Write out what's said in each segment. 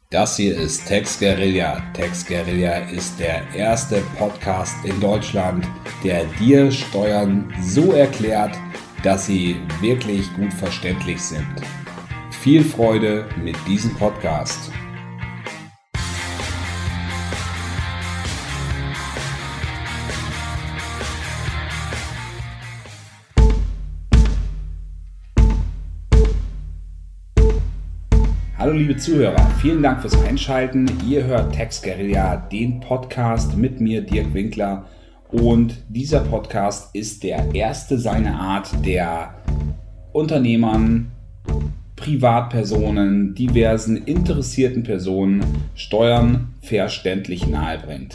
Das hier ist Tax Guerilla. Tax Guerilla ist der erste Podcast in Deutschland, der dir Steuern so erklärt, dass sie wirklich gut verständlich sind. Viel Freude mit diesem Podcast. Hallo liebe Zuhörer, vielen Dank fürs Einschalten. Ihr hört Tax Guerilla, den Podcast mit mir, Dirk Winkler. Und dieser Podcast ist der erste seiner Art, der Unternehmern, Privatpersonen, diversen interessierten Personen Steuern verständlich nahebringt.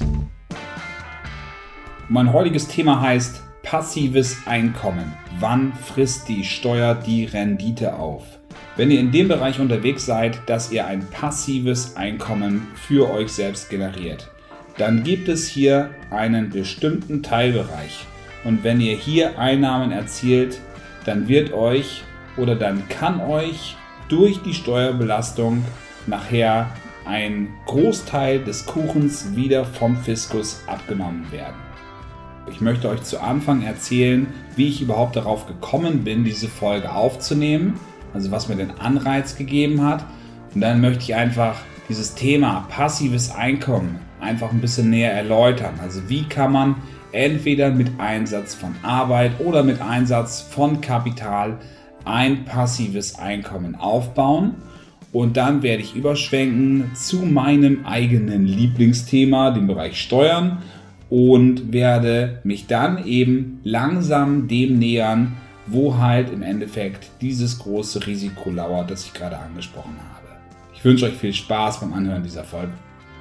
Mein heutiges Thema heißt passives Einkommen. Wann frisst die Steuer die Rendite auf? Wenn ihr in dem Bereich unterwegs seid, dass ihr ein passives Einkommen für euch selbst generiert, dann gibt es hier einen bestimmten Teilbereich. Und wenn ihr hier Einnahmen erzielt, dann kann euch durch die Steuerbelastung nachher ein Großteil des Kuchens wieder vom Fiskus abgenommen werden. Ich möchte euch zu Anfang erzählen, wie ich überhaupt darauf gekommen bin, diese Folge aufzunehmen. Also was mir den Anreiz gegeben hat. Und dann möchte ich einfach dieses Thema passives Einkommen einfach ein bisschen näher erläutern. Also wie kann man entweder mit Einsatz von Arbeit oder mit Einsatz von Kapital ein passives Einkommen aufbauen. Und dann werde ich überschwenken zu meinem eigenen Lieblingsthema, dem Bereich Steuern. Und werde mich dann eben langsam dem nähern, wo halt im Endeffekt dieses große Risiko lauert, das ich gerade angesprochen habe. Ich wünsche euch viel Spaß beim Anhören dieser Folge.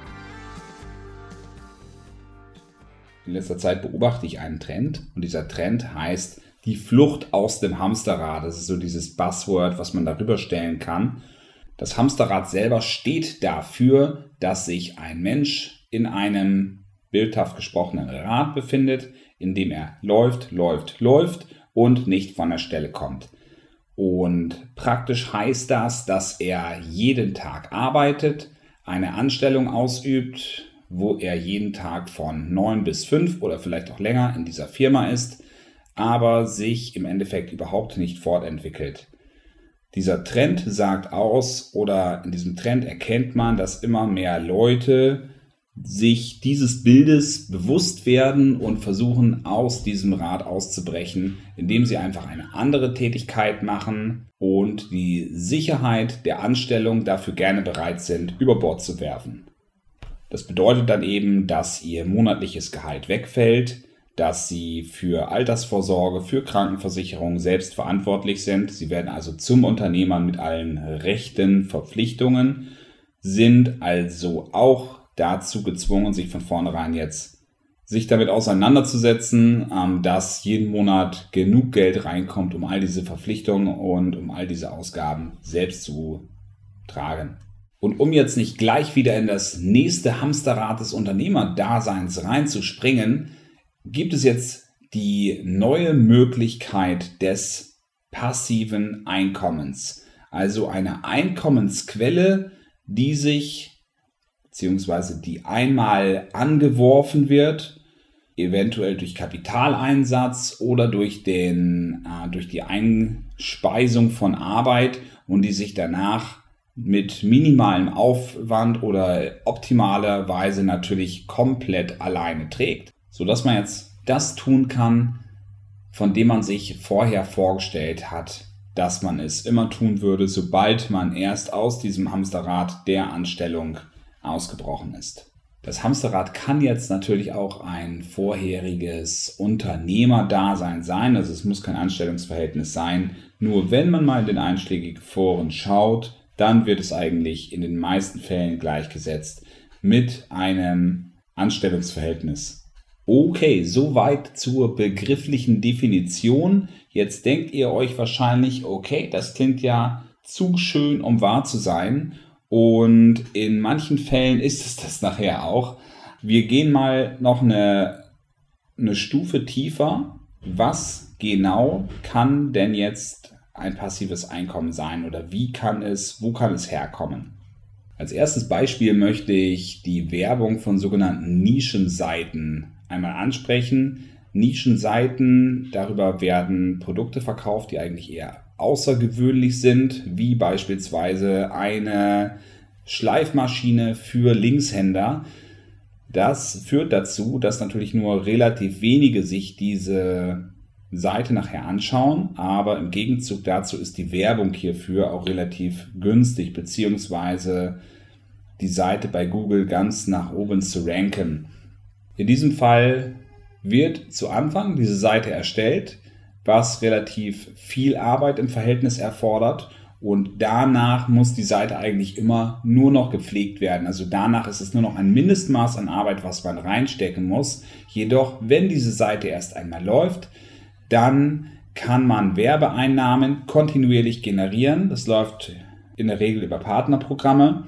In letzter Zeit beobachte ich einen Trend und dieser Trend heißt die Flucht aus dem Hamsterrad. Das ist so dieses Buzzword, was man darüber stellen kann. Das Hamsterrad selber steht dafür, dass sich ein Mensch in einem bildhaft gesprochenen Rad befindet, in dem er läuft und nicht von der Stelle kommt. Und praktisch heißt das, dass er jeden Tag arbeitet, eine Anstellung ausübt, wo er jeden Tag von 9 bis 5 oder vielleicht auch länger in dieser Firma ist, aber sich im Endeffekt überhaupt nicht fortentwickelt. Dieser Trend sagt aus, oder in diesem Trend erkennt man, dass immer mehr Leute sich dieses Bildes bewusst werden und versuchen, aus diesem Rad auszubrechen, indem sie einfach eine andere Tätigkeit machen und die Sicherheit der Anstellung dafür gerne bereit sind, über Bord zu werfen. Das bedeutet dann eben, dass ihr monatliches Gehalt wegfällt, dass sie für Altersvorsorge, für Krankenversicherung selbst verantwortlich sind. Sie werden also zum Unternehmer mit allen Rechten, Verpflichtungen, sind also auch dazu gezwungen, sich von vornherein jetzt sich damit auseinanderzusetzen, dass jeden Monat genug Geld reinkommt, um all diese Verpflichtungen und um all diese Ausgaben selbst zu tragen. Und um jetzt nicht gleich wieder in das nächste Hamsterrad des Unternehmerdaseins reinzuspringen, gibt es jetzt die neue Möglichkeit des passiven Einkommens. Also eine Einkommensquelle, die einmal angeworfen wird, eventuell durch Kapitaleinsatz oder durch die Einspeisung von Arbeit und die sich danach mit minimalem Aufwand oder optimalerweise natürlich komplett alleine trägt, sodass man jetzt das tun kann, von dem man sich vorher vorgestellt hat, dass man es immer tun würde, sobald man erst aus diesem Hamsterrad der Anstellung ausgebrochen ist. Das Hamsterrad kann jetzt natürlich auch ein vorheriges Unternehmerdasein sein, also es muss kein Anstellungsverhältnis sein. Nur wenn man mal in den einschlägigen Foren schaut, dann wird es eigentlich in den meisten Fällen gleichgesetzt mit einem Anstellungsverhältnis. Okay, soweit zur begrifflichen Definition. Jetzt denkt ihr euch wahrscheinlich, okay, das klingt ja zu schön, um wahr zu sein. Und in manchen Fällen ist es das nachher auch. Wir gehen mal noch eine Stufe tiefer. Was genau kann denn jetzt ein passives Einkommen sein oder wo kann es herkommen? Als erstes Beispiel möchte ich die Werbung von sogenannten Nischenseiten einmal ansprechen. Nischenseiten, darüber werden Produkte verkauft, die eigentlich eher außergewöhnlich sind, wie beispielsweise eine Schleifmaschine für Linkshänder. Das führt dazu, dass natürlich nur relativ wenige sich diese Seite nachher anschauen, aber im Gegenzug dazu ist die Werbung hierfür auch relativ günstig, beziehungsweise die Seite bei Google ganz nach oben zu ranken. In diesem Fall wird zu Anfang diese Seite erstellt, was relativ viel Arbeit im Verhältnis erfordert, und danach muss die Seite eigentlich immer nur noch gepflegt werden. Also danach ist es nur noch ein Mindestmaß an Arbeit, was man reinstecken muss. Jedoch, wenn diese Seite erst einmal läuft, dann kann man Werbeeinnahmen kontinuierlich generieren. Das läuft in der Regel über Partnerprogramme,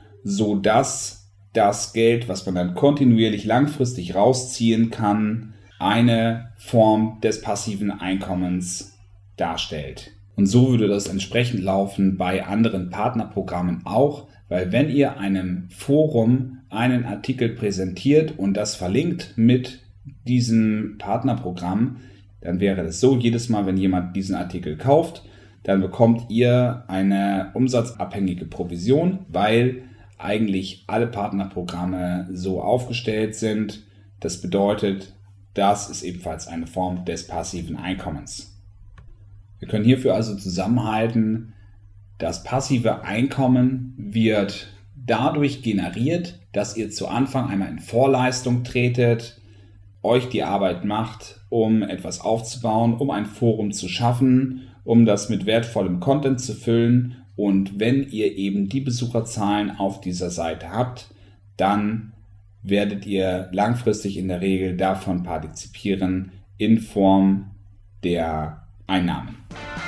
sodass das Geld, was man dann kontinuierlich langfristig rausziehen kann, eine Form des passiven Einkommens darstellt. Und so würde das entsprechend laufen bei anderen Partnerprogrammen auch, weil wenn ihr einem Forum einen Artikel präsentiert und das verlinkt mit diesem Partnerprogramm, dann wäre das so, jedes Mal, wenn jemand diesen Artikel kauft, dann bekommt ihr eine umsatzabhängige Provision, weil eigentlich alle Partnerprogramme so aufgestellt sind. Das bedeutet, das ist ebenfalls eine Form des passiven Einkommens. Wir können hierfür also zusammenhalten, das passive Einkommen wird dadurch generiert, dass ihr zu Anfang einmal in Vorleistung tretet, euch die Arbeit macht, um etwas aufzubauen, um ein Forum zu schaffen, um das mit wertvollem Content zu füllen. Und wenn ihr eben die Besucherzahlen auf dieser Seite habt, dann werdet ihr langfristig in der Regel davon partizipieren in Form der Einnahmen.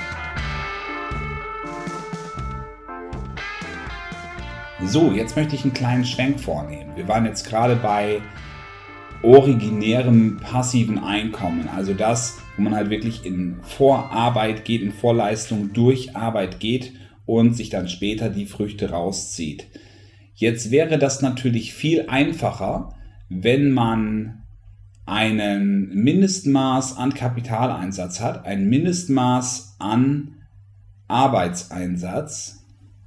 So, jetzt möchte ich einen kleinen Schwenk vornehmen. Wir waren jetzt gerade bei originärem passiven Einkommen, also das, wo man halt wirklich in Vorarbeit geht, in Vorleistung durch Arbeit geht und sich dann später die Früchte rauszieht. Jetzt wäre das natürlich viel einfacher, wenn man einen Mindestmaß an Kapitaleinsatz hat, ein Mindestmaß an Arbeitseinsatz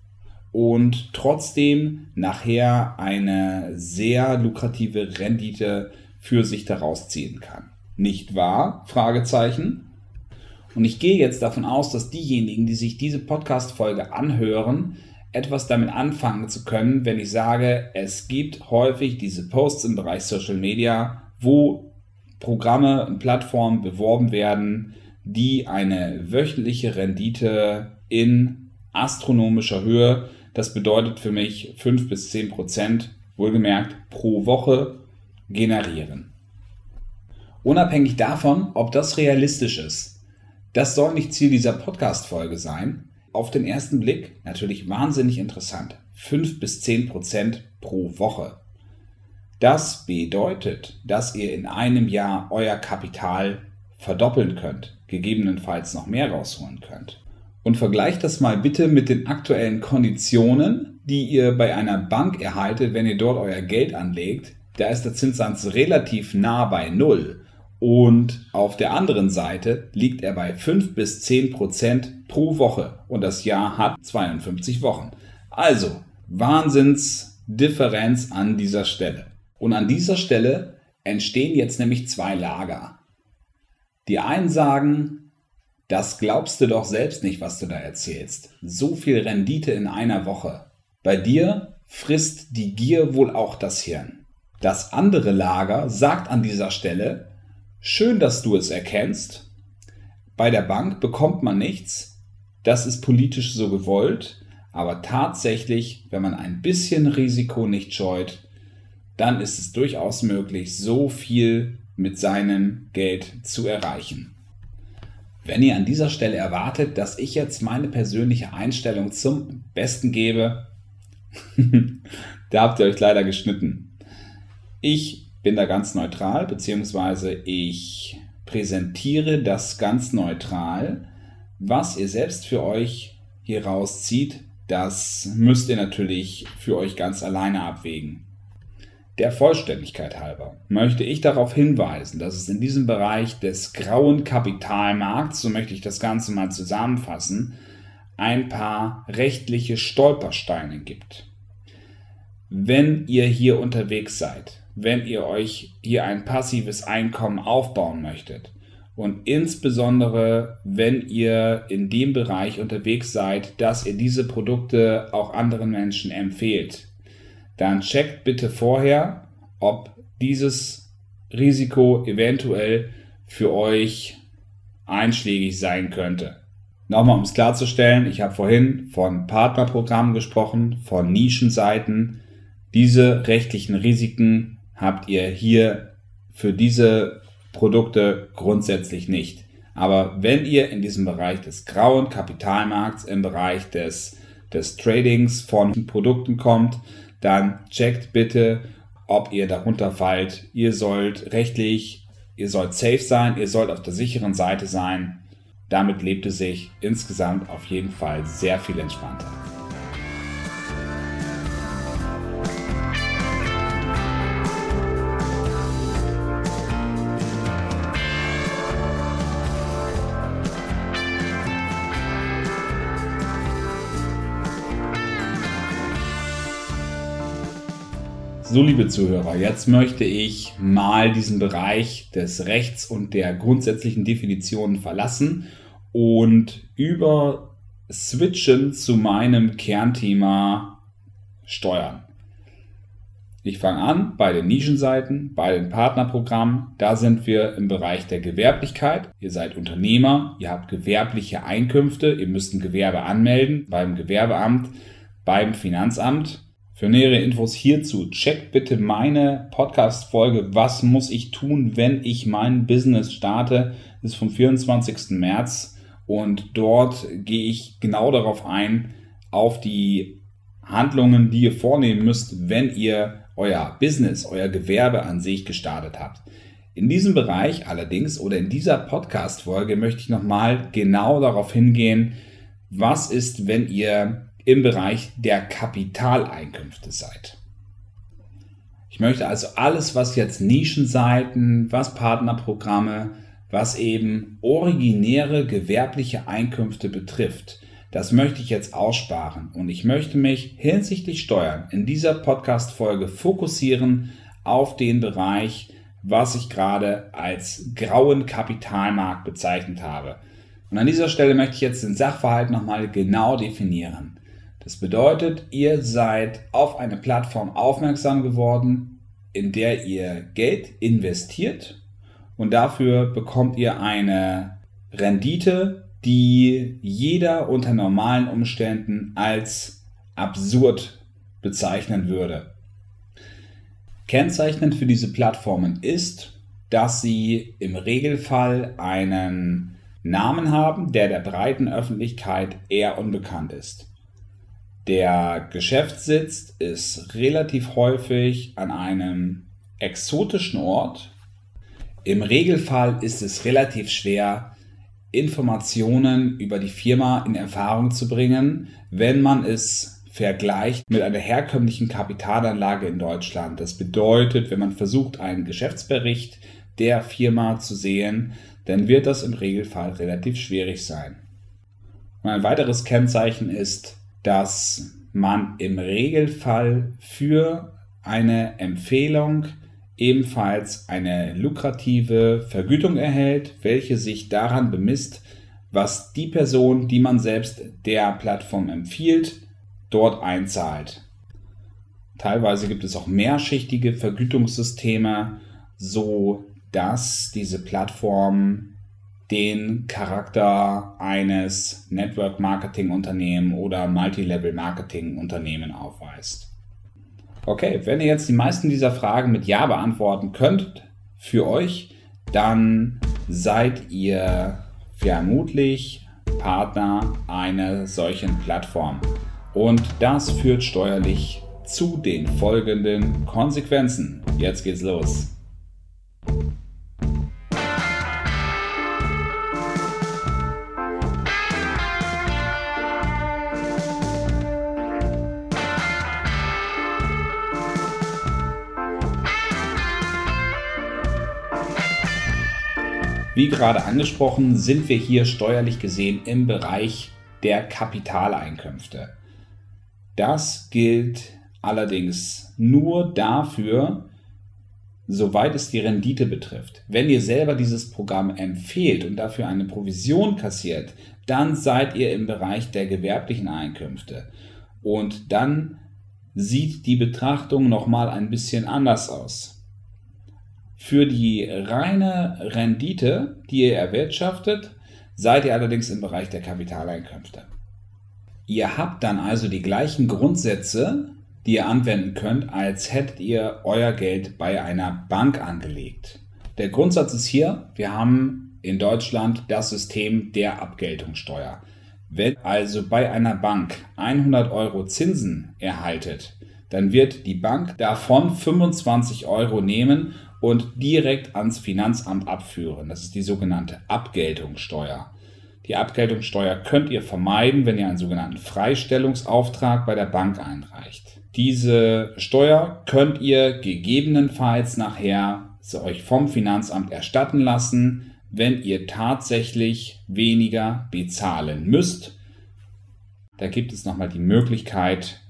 und trotzdem nachher eine sehr lukrative Rendite für sich daraus ziehen kann. Nicht wahr? Fragezeichen. Und ich gehe jetzt davon aus, dass diejenigen, die sich diese Podcast-Folge anhören, etwas damit anfangen zu können, wenn ich sage, es gibt häufig diese Posts im Bereich Social Media, wo Programme und Plattformen beworben werden, die eine wöchentliche Rendite in astronomischer Höhe, das bedeutet für mich 5 bis 10%, wohlgemerkt pro Woche, generieren. Unabhängig davon, ob das realistisch ist, das soll nicht Ziel dieser Podcast-Folge sein. Auf den ersten Blick natürlich wahnsinnig interessant. 5 bis 10% pro Woche. Das bedeutet, dass ihr in einem Jahr euer Kapital verdoppeln könnt, gegebenenfalls noch mehr rausholen könnt. Und vergleicht das mal bitte mit den aktuellen Konditionen, die ihr bei einer Bank erhaltet, wenn ihr dort euer Geld anlegt. Da ist der Zinssatz relativ nah bei 0. Und auf der anderen Seite liegt er bei 5 bis 10% pro Woche. Und das Jahr hat 52 Wochen. Also, Wahnsinnsdifferenz an dieser Stelle. Und an dieser Stelle entstehen jetzt nämlich zwei Lager. Die einen sagen, das glaubst du doch selbst nicht, was du da erzählst. So viel Rendite in einer Woche. Bei dir frisst die Gier wohl auch das Hirn. Das andere Lager sagt an dieser Stelle, schön, dass du es erkennst. Bei der Bank bekommt man nichts. Das ist politisch so gewollt. Aber tatsächlich, wenn man ein bisschen Risiko nicht scheut, dann ist es durchaus möglich, so viel mit seinem Geld zu erreichen. Wenn ihr an dieser Stelle erwartet, dass ich jetzt meine persönliche Einstellung zum Besten gebe, da habt ihr euch leider geschnitten. Ich bin da ganz neutral, beziehungsweise ich präsentiere das ganz neutral. Was ihr selbst für euch hier rauszieht, das müsst ihr natürlich für euch ganz alleine abwägen. Der Vollständigkeit halber möchte ich darauf hinweisen, dass es in diesem Bereich des grauen Kapitalmarkts, so möchte ich das Ganze mal zusammenfassen, ein paar rechtliche Stolpersteine gibt. Wenn ihr hier unterwegs seid, wenn ihr euch hier ein passives Einkommen aufbauen möchtet und insbesondere, wenn ihr in dem Bereich unterwegs seid, dass ihr diese Produkte auch anderen Menschen empfehlt, dann checkt bitte vorher, ob dieses Risiko eventuell für euch einschlägig sein könnte. Nochmal, um es klarzustellen, ich habe vorhin von Partnerprogrammen gesprochen, von Nischenseiten. Diese rechtlichen Risiken habt ihr hier für diese Produkte grundsätzlich nicht. Aber wenn ihr in diesem Bereich des grauen Kapitalmarkts, im Bereich des Tradings von Produkten kommt, dann checkt bitte, ob ihr darunter fallt. Ihr sollt safe sein, ihr sollt auf der sicheren Seite sein. Damit lebt es sich insgesamt auf jeden Fall sehr viel entspannter. So, liebe Zuhörer, jetzt möchte ich mal diesen Bereich des Rechts und der grundsätzlichen Definitionen verlassen und switchen zu meinem Kernthema Steuern. Ich fange an bei den Nischenseiten, bei den Partnerprogrammen. Da sind wir im Bereich der Gewerblichkeit. Ihr seid Unternehmer, ihr habt gewerbliche Einkünfte, ihr müsst ein Gewerbe anmelden beim Gewerbeamt, beim Finanzamt. Für nähere Infos hierzu checkt bitte meine Podcast-Folge "Was muss ich tun, wenn ich mein Business starte?" Das ist vom 24. März und dort gehe ich genau darauf ein, auf die Handlungen, die ihr vornehmen müsst, wenn ihr euer Business, euer Gewerbe an sich gestartet habt. In diesem Bereich allerdings oder in dieser Podcast-Folge möchte ich nochmal genau darauf hingehen, was ist, wenn ihr im Bereich der Kapitaleinkünfte seid. Ich möchte also alles, was jetzt Nischenseiten, was Partnerprogramme, was eben originäre gewerbliche Einkünfte betrifft, das möchte ich jetzt aussparen und ich möchte mich hinsichtlich Steuern in dieser Podcast-Folge fokussieren auf den Bereich, was ich gerade als grauen Kapitalmarkt bezeichnet habe. Und an dieser Stelle möchte ich jetzt den Sachverhalt nochmal genau definieren. Das bedeutet, ihr seid auf eine Plattform aufmerksam geworden, in der ihr Geld investiert und dafür bekommt ihr eine Rendite, die jeder unter normalen Umständen als absurd bezeichnen würde. Kennzeichnend für diese Plattformen ist, dass sie im Regelfall einen Namen haben, der breiten Öffentlichkeit eher unbekannt ist. Der Geschäftssitz ist relativ häufig an einem exotischen Ort. Im Regelfall ist es relativ schwer, Informationen über die Firma in Erfahrung zu bringen, wenn man es vergleicht mit einer herkömmlichen Kapitalanlage in Deutschland. Das bedeutet, wenn man versucht, einen Geschäftsbericht der Firma zu sehen, dann wird das im Regelfall relativ schwierig sein. Und ein weiteres Kennzeichen ist, dass man im Regelfall für eine Empfehlung ebenfalls eine lukrative Vergütung erhält, welche sich daran bemisst, was die Person, die man selbst der Plattform empfiehlt, dort einzahlt. Teilweise gibt es auch mehrschichtige Vergütungssysteme, so dass diese Plattform den Charakter eines Network-Marketing-Unternehmen oder Multilevel-Marketing-Unternehmen aufweist. Okay, wenn ihr jetzt die meisten dieser Fragen mit Ja beantworten könnt für euch, dann seid ihr vermutlich Partner einer solchen Plattform. Und das führt steuerlich zu den folgenden Konsequenzen. Jetzt geht's los. Wie gerade angesprochen, sind wir hier steuerlich gesehen im Bereich der Kapitaleinkünfte. Das gilt allerdings nur dafür, soweit es die Rendite betrifft. Wenn ihr selber dieses Programm empfehlt und dafür eine Provision kassiert, dann seid ihr im Bereich der gewerblichen Einkünfte. Und dann sieht die Betrachtung nochmal ein bisschen anders aus. Für die reine Rendite, die ihr erwirtschaftet, seid ihr allerdings im Bereich der Kapitaleinkünfte. Ihr habt dann also die gleichen Grundsätze, die ihr anwenden könnt, als hättet ihr euer Geld bei einer Bank angelegt. Der Grundsatz ist hier, wir haben in Deutschland das System der Abgeltungssteuer. Wenn also bei einer Bank 100 Euro Zinsen erhaltet, dann wird die Bank davon 25 Euro nehmen und direkt ans Finanzamt abführen. Das ist die sogenannte Abgeltungssteuer. Die Abgeltungssteuer könnt ihr vermeiden, wenn ihr einen sogenannten Freistellungsauftrag bei der Bank einreicht. Diese Steuer könnt ihr gegebenenfalls nachher euch vom Finanzamt erstatten lassen, wenn ihr tatsächlich weniger bezahlen müsst. Da gibt es nochmal die Möglichkeit,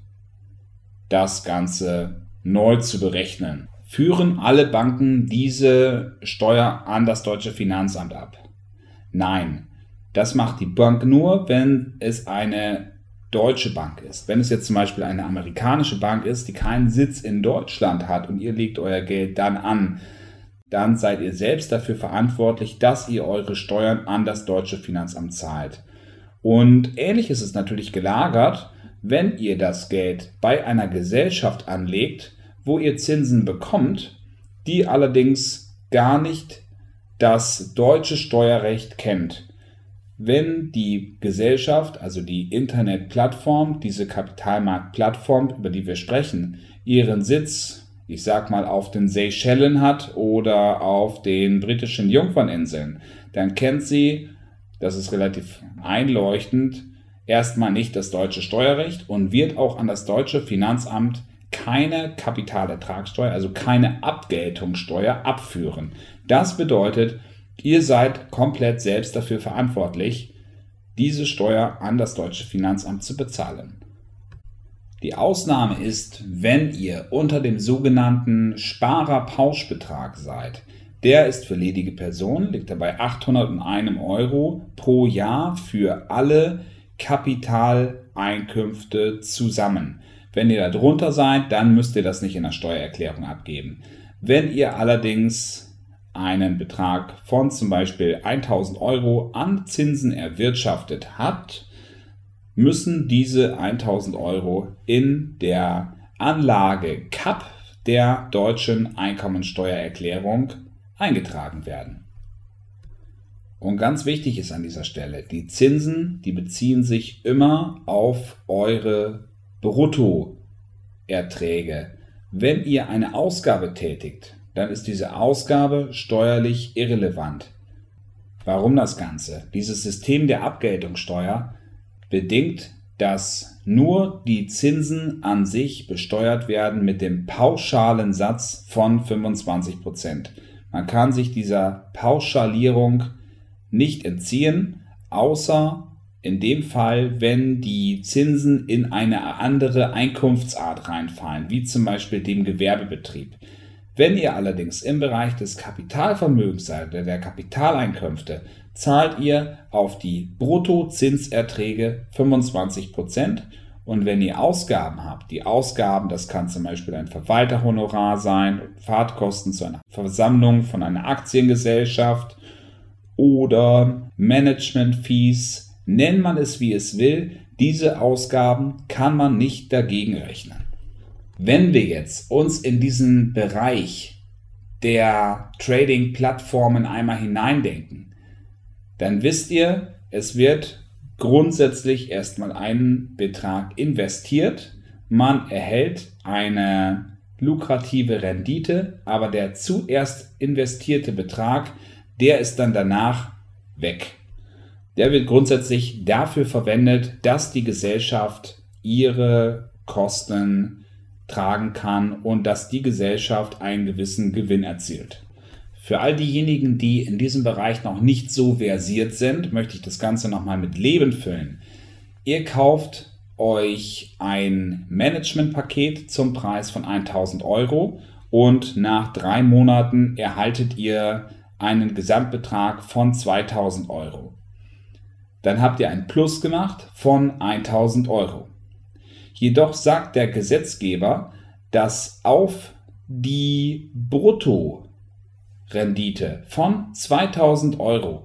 das Ganze neu zu berechnen. Führen alle Banken diese Steuer an das deutsche Finanzamt ab? Nein, das macht die Bank nur, wenn es eine deutsche Bank ist. Wenn es jetzt zum Beispiel eine amerikanische Bank ist, die keinen Sitz in Deutschland hat und ihr legt euer Geld dann an, dann seid ihr selbst dafür verantwortlich, dass ihr eure Steuern an das deutsche Finanzamt zahlt. Und ähnlich ist es natürlich gelagert, wenn ihr das Geld bei einer Gesellschaft anlegt, wo ihr Zinsen bekommt, die allerdings gar nicht das deutsche Steuerrecht kennt. Wenn die Gesellschaft, also die Internetplattform, diese Kapitalmarktplattform, über die wir sprechen, ihren Sitz, ich sag mal, auf den Seychellen hat oder auf den britischen Jungferninseln, dann kennt sie, das ist relativ einleuchtend, erstmal nicht das deutsche Steuerrecht und wird auch an das deutsche Finanzamt keine Kapitalertragssteuer, also keine Abgeltungssteuer abführen. Das bedeutet, ihr seid komplett selbst dafür verantwortlich, diese Steuer an das deutsche Finanzamt zu bezahlen. Die Ausnahme ist, wenn ihr unter dem sogenannten Sparerpauschbetrag seid. Der ist für ledige Personen, liegt dabei 801 Euro pro Jahr für alle Kapitaleinkünfte zusammen. Wenn ihr da drunter seid, dann müsst ihr das nicht in der Steuererklärung abgeben. Wenn ihr allerdings einen Betrag von zum Beispiel 1000 Euro an Zinsen erwirtschaftet habt, müssen diese 1000 Euro in der Anlage CAP der deutschen Einkommensteuererklärung eingetragen werden. Und ganz wichtig ist an dieser Stelle, die Zinsen, die beziehen sich immer auf eure Bruttoerträge. Wenn ihr eine Ausgabe tätigt, dann ist diese Ausgabe steuerlich irrelevant. Warum das Ganze? Dieses System der Abgeltungssteuer bedingt, dass nur die Zinsen an sich besteuert werden mit dem pauschalen Satz von 25%. Man kann sich dieser Pauschalierung nicht entziehen, außer in dem Fall, wenn die Zinsen in eine andere Einkunftsart reinfallen, wie zum Beispiel dem Gewerbebetrieb. Wenn ihr allerdings im Bereich des Kapitalvermögens seid, oder der Kapitaleinkünfte, zahlt ihr auf die Bruttozinserträge 25%. Und wenn ihr Ausgaben habt, die Ausgaben, das kann zum Beispiel ein Verwalterhonorar sein, Fahrtkosten zu einer Versammlung von einer Aktiengesellschaft oder Management-Fees, nennt man es wie es will, diese Ausgaben kann man nicht dagegen rechnen. Wenn wir jetzt uns in diesen Bereich der Trading-Plattformen einmal hineindenken, dann wisst ihr, es wird grundsätzlich erstmal einen Betrag investiert. Man erhält eine lukrative Rendite, aber der zuerst investierte Betrag, der ist dann danach weg. Der wird grundsätzlich dafür verwendet, dass die Gesellschaft ihre Kosten tragen kann und dass die Gesellschaft einen gewissen Gewinn erzielt. für all diejenigen, die in diesem Bereich noch nicht so versiert sind, möchte ich das Ganze nochmal mit Leben füllen. Ihr kauft euch ein Managementpaket zum Preis von 1.000 € und nach 3 Monaten erhaltet ihr einen Gesamtbetrag von 2.000 €. Dann habt ihr ein Plus gemacht von 1.000 €. Jedoch sagt der Gesetzgeber, dass auf die Bruttorendite von 2.000 €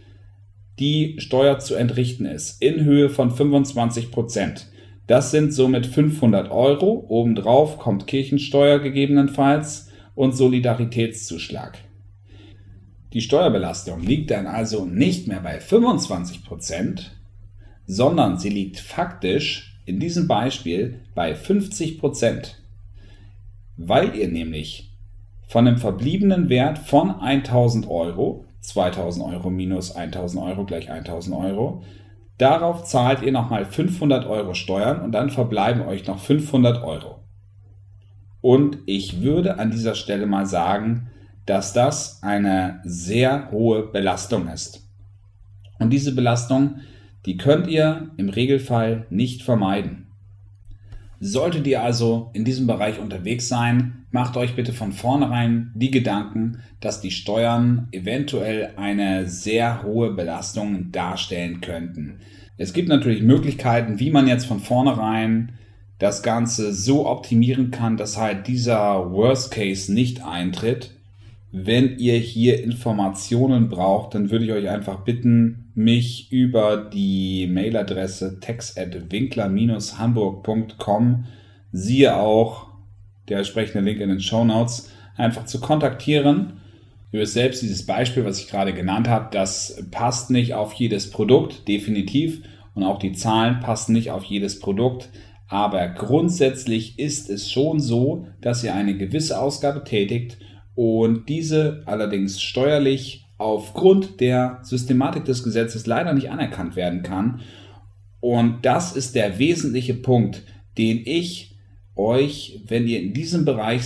die Steuer zu entrichten ist, in Höhe von 25%. Das sind somit 500 €. Obendrauf kommt Kirchensteuer gegebenenfalls und Solidaritätszuschlag. Die Steuerbelastung liegt dann also nicht mehr bei 25%, sondern sie liegt faktisch in diesem Beispiel bei 50%, weil ihr nämlich von dem verbliebenen Wert von 1.000 €, 2.000 € minus 1.000 € gleich 1.000 €, darauf zahlt ihr nochmal 500 € Steuern und dann verbleiben euch noch 500 €. Und ich würde an dieser Stelle mal sagen, dass das eine sehr hohe Belastung ist. Und diese Belastung, die könnt ihr im Regelfall nicht vermeiden. Solltet ihr also in diesem Bereich unterwegs sein, macht euch bitte von vornherein die Gedanken, dass die Steuern eventuell eine sehr hohe Belastung darstellen könnten. Es gibt natürlich Möglichkeiten, wie man jetzt von vornherein das Ganze so optimieren kann, dass halt dieser Worst Case nicht eintritt. Wenn ihr hier Informationen braucht, dann würde ich euch einfach bitten, mich über die Mailadresse tex@winkler-hamburg.com, siehe auch der entsprechende Link in den Shownotes, einfach zu kontaktieren. Ihr wisst selbst, dieses Beispiel, was ich gerade genannt habe, das passt nicht auf jedes Produkt, definitiv. Und auch die Zahlen passen nicht auf jedes Produkt. Aber grundsätzlich ist es schon so, dass ihr eine gewisse Ausgabe tätigt und diese allerdings steuerlich aufgrund der Systematik des Gesetzes leider nicht anerkannt werden kann. Und das ist der wesentliche Punkt, den ich euch, wenn ihr in diesem Bereich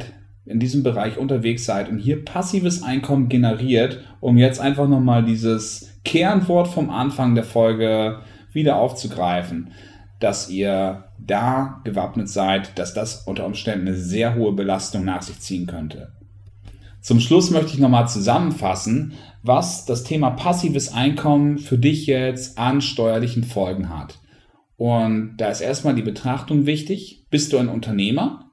unterwegs seid und hier passives Einkommen generiert, um jetzt einfach nochmal dieses Kernwort vom Anfang der Folge wieder aufzugreifen, dass ihr da gewappnet seid, dass das unter Umständen eine sehr hohe Belastung nach sich ziehen könnte. Zum Schluss möchte ich nochmal zusammenfassen, was das Thema passives Einkommen für dich jetzt an steuerlichen Folgen hat. Und da ist erstmal die Betrachtung wichtig. Bist du ein Unternehmer?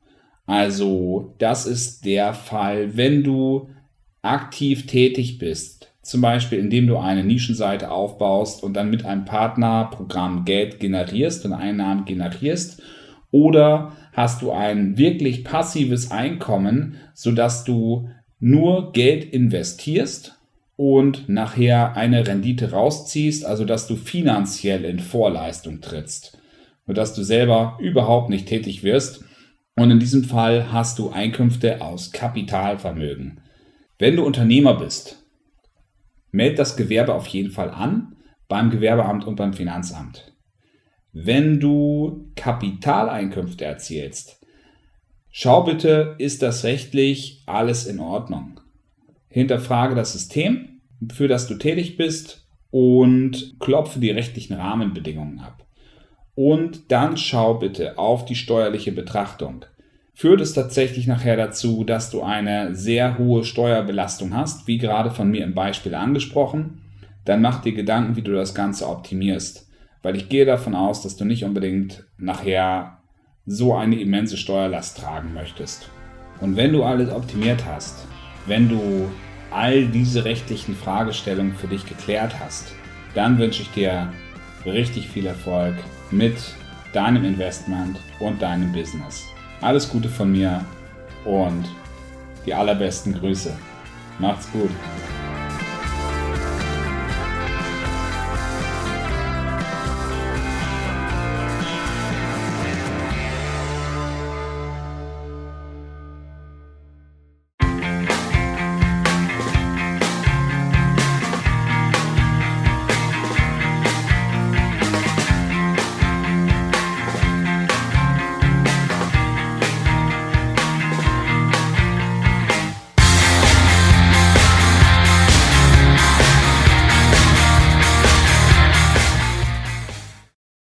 Also das ist der Fall, wenn du aktiv tätig bist, zum Beispiel indem du eine Nischenseite aufbaust und dann mit einem Partnerprogramm Geld generierst und Einnahmen generierst. Oder hast du ein wirklich passives Einkommen, sodass du nur Geld investierst und nachher eine Rendite rausziehst, also dass du finanziell in Vorleistung trittst, sodass du selber überhaupt nicht tätig wirst. Und in diesem Fall hast du Einkünfte aus Kapitalvermögen. Wenn du Unternehmer bist, meld das Gewerbe auf jeden Fall an beim Gewerbeamt und beim Finanzamt. Wenn du Kapitaleinkünfte erzielst, schau bitte, ist das rechtlich alles in Ordnung? Hinterfrage das System, für das du tätig bist und klopfe die rechtlichen Rahmenbedingungen ab. Und dann schau bitte auf die steuerliche Betrachtung. Führt es tatsächlich nachher dazu, dass du eine sehr hohe Steuerbelastung hast, wie gerade von mir im Beispiel angesprochen, dann mach dir Gedanken, wie du das Ganze optimierst. Weil ich gehe davon aus, dass du nicht unbedingt nachher so eine immense Steuerlast tragen möchtest. Und wenn du alles optimiert hast, wenn du all diese rechtlichen Fragestellungen für dich geklärt hast, dann wünsche ich dir richtig viel Erfolg mit deinem Investment und deinem Business. Alles Gute von mir und die allerbesten Grüße. Macht's gut.